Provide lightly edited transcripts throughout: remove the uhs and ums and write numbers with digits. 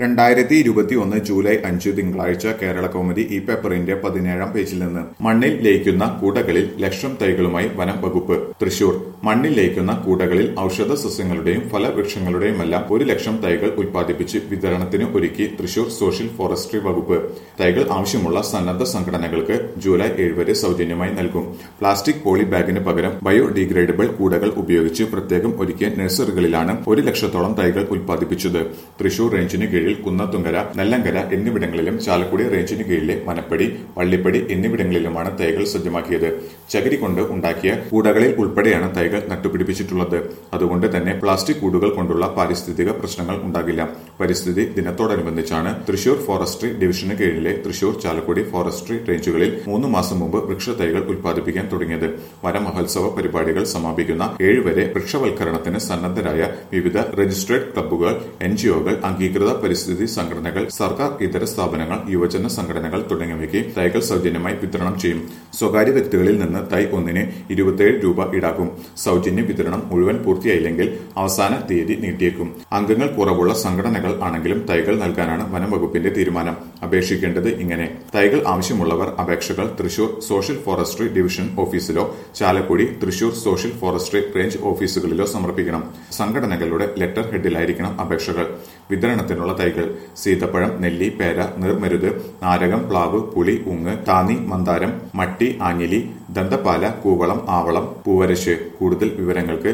2021 July 5 തിങ്കളാഴ്ച കേരള കൗമുദി ഈ പേപ്പറിന്റെ 17-ാം പേജിൽ നിന്ന് മണ്ണിൽ ലയിക്കുന്ന കൂടകളിൽ ലക്ഷം തൈകളുമായി വനം വകുപ്പ് തൃശൂർ. മണ്ണിൽ ലയിക്കുന്ന കൂടകളിൽ ഔഷധ സസ്യങ്ങളുടെയും ഫലവൃക്ഷങ്ങളുടെയുമെല്ലാം 1,00,000 തൈകൾ ഉൽപ്പാദിപ്പിച്ച് വിതരണത്തിന് ഒരുക്കി തൃശൂർ സോഷ്യൽ ഫോറസ്ട്രി വകുപ്പ്. തൈകൾ ആവശ്യമുള്ള സന്നദ്ധ സംഘടനകൾക്ക് ജൂലൈ 7 വരെ സൗജന്യമായി നൽകും. പ്ലാസ്റ്റിക് പോളി ബാഗിന് പകരം ബയോഡിഗ്രേഡബിൾ കൂടകൾ ഉപയോഗിച്ച് പ്രത്യേകം ഒരുക്കിയ നഴ്സറികളിലാണ് 1,00,000-ഓളം തൈകൾ ഉൽപ്പാദിപ്പിച്ചത്. തൃശൂർ റേഞ്ചിന് കീഴിൽ കുന്നത്തുങ്കര, നെല്ലങ്കര എന്നിവിടങ്ങളിലും ചാലക്കുടി റേഞ്ചിന് കീഴിലെ മനപ്പടി, പള്ളിപ്പടി എന്നിവിടങ്ങളിലുമാണ് തൈകൾ സജ്ജമാക്കിയത്. ചകിരി കൊണ്ട് ഉണ്ടാക്കിയ കൂടകളിൽ ഉൾപ്പെടെയാണ് തൈകൾ നട്ടുപിടിപ്പിച്ചിട്ടുള്ളത്. അതുകൊണ്ട് തന്നെ പ്ലാസ്റ്റിക് കൂടുകൾ കൊണ്ടുള്ള പാരിസ്ഥിതിക പ്രശ്നങ്ങൾ ഉണ്ടാകില്ല. പരിസ്ഥിതി ദിനത്തോടനുബന്ധിച്ചാണ് തൃശൂർ ഫോറസ്ട്രി ഡിവിഷന് കീഴിലെ തൃശൂർ, ചാലക്കുടി ഫോറസ്ട്രി റേഞ്ചുകളിൽ 3 മാസം മുമ്പ് വൃക്ഷത്തൈകൾ ഉൽപ്പാദിപ്പിക്കാൻ തുടങ്ങിയത്. വനമഹോത്സവ പരിപാടികൾ സമാപിക്കുന്ന 7 വരെ വൃക്ഷവൽക്കരണത്തിന് സന്നദ്ധരായ വിവിധ രജിസ്ട്രേഡ് ക്ലബ്ബുകൾ, NGOകൾ, അംഗീകൃത പരിസ്ഥിതി സംഘടനകൾ, സർക്കാർ ഇതര സ്ഥാപനങ്ങൾ, യുവജന സംഘടനകൾ തുടങ്ങിയവയ്ക്ക് തൈകൾ സൗജന്യമായി വിതരണം ചെയ്യും. സ്വകാര്യ വ്യക്തികളിൽ നിന്ന് തൈ ഒന്നിന് 27 രൂപ ഈടാക്കും. സൗജന്യ വിതരണം മുഴുവൻ പൂർത്തിയായില്ലെങ്കിൽ അവസാന തീയതി നീട്ടിയേക്കും. അംഗങ്ങൾ കുറവുള്ള സംഘടനകൾ ആണെങ്കിലും തൈകൾ നൽകാനാണ് വനം വകുപ്പിന്റെ തീരുമാനം. അപേക്ഷിക്കേണ്ടത് ഇങ്ങനെ: തൈകൾ ആവശ്യമുള്ളവർ അപേക്ഷകൾ തൃശൂർ സോഷ്യൽ ഫോറസ്ട്രി ഡിവിഷൻ ഓഫീസിലോ Chalakudy Thrissur social forestry range ഓഫീസുകളിലോ സമർപ്പിക്കണം. സംഘടനകളുടെ ലെറ്റർ ഹെഡിലായിരിക്കണം അപേക്ഷകൾ. വിതരണത്തിനുള്ള തൈകൾ: സീതപ്പഴം, നെല്ലി, പേര, നീർമരുത്, നാരകം, പ്ലാവ്, പുളി, ഉങ്ങ്, താന്നി, മന്ദാരം, മട്ടി, ആഞ്ഞിലി, ദന്തപാല, കൂവളം, ആവളം, പൂവരശ്. കൂടുതൽ വിവരങ്ങൾക്ക്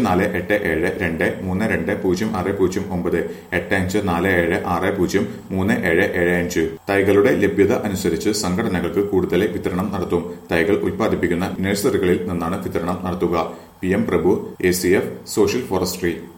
048723200609 8547603775. തൈകളുടെ ലഭ്യത അനുസരിച്ച് സംഘടനകൾക്ക് കൂടുതൽ വിതരണം നടത്തും. തൈകൾ ഉൽപ്പാദിപ്പിക്കുന്ന നഴ്സറികളിൽ നിന്നാണ് വിതരണം നടത്തുക. PM Prabhu, ACF, social forestry.